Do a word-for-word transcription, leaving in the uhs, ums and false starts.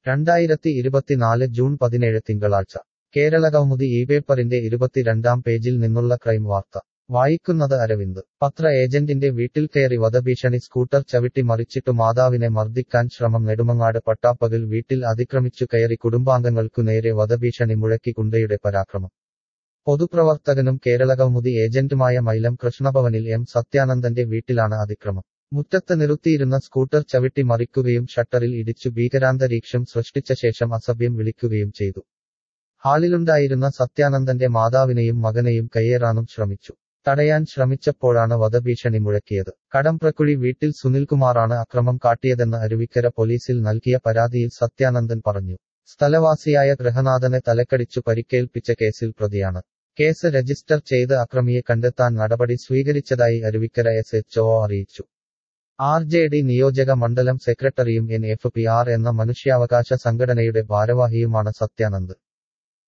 രണ്ടായിരത്തി ഇരുപത്തിനാല് ജൂൺ പതിനേഴ് തിങ്കളാഴ്ച കേരളകൗമുദി ഈ പേപ്പറിന്റെ ഇരുപത്തിരണ്ടാം പേജിൽ നിന്നുള്ള ക്രൈം വാർത്ത വായിക്കുന്നത് അരവിന്ദ് പത്ര ഏജന്റിന്റെ വീട്ടിൽ കയറി വധഭീഷണി സ്കൂട്ടർ ചവിട്ടി മറിച്ചിട്ടു മാതാവിനെ മർദ്ദിക്കാൻ ശ്രമം നെടുമങ്ങാട് പട്ടാപ്പകൽ വീട്ടിൽ അതിക്രമിച്ചു കയറി കുടുംബാംഗങ്ങൾക്കു നേരെ വധഭീഷണി മുഴക്കി ഗുണ്ടയുടെ പരാക്രമം പൊതുപ്രവർത്തകനും കേരളകൗമുദി ഏജന്റുമായ മൈലം കൃഷ്ണഭവനിൽ എം സത്യാനന്ദന്റെ വീട്ടിലാണ് അതിക്രമം മുറ്റത്ത് നിർത്തിയിരുന്ന സ്കൂട്ടർ ചവിട്ടി മറിക്കുകയും ഷട്ടറിൽ ഇടിച്ചു ഭീകരാന്തരീക്ഷം സൃഷ്ടിച്ച ശേഷം അസഭ്യം വിളിക്കുകയും ചെയ്തു ഹാളിലുണ്ടായിരുന്ന സത്യാനന്ദന്റെ മാതാവിനെയും മകനെയും കയ്യേറാനും ശ്രമിച്ചു തടയാൻ ശ്രമിച്ചപ്പോഴാണ് വധഭീഷണി മുഴക്കിയത് കടംപ്രക്കുഴി വീട്ടിൽ സുനിൽകുമാറാണ് അക്രമം കാട്ടിയതെന്ന് അരുവിക്കര പോലീസിൽ നൽകിയ പരാതിയിൽ സത്യാനന്ദൻ പറഞ്ഞു സ്ഥലവാസിയായ ഗൃഹനാഥനെ തലക്കടിച്ചു പരിക്കേൽപ്പിച്ച കേസിൽ പ്രതിയാണ് കേസ് രജിസ്റ്റർ ചെയ്ത് അക്രമിയെ കണ്ടെത്താൻ നടപടി സ്വീകരിച്ചതായി അരുവിക്കര എസ് എച്ച് ഒ അറിയിച്ചു ആർ ജെ ഡി നിയോജക മണ്ഡലം സെക്രട്ടറിയും എൻ എഫ് പി ആർ എന്ന മനുഷ്യാവകാശ സംഘടനയുടെ ഭാരവാഹിയുമാണ് സത്യാനന്ദ്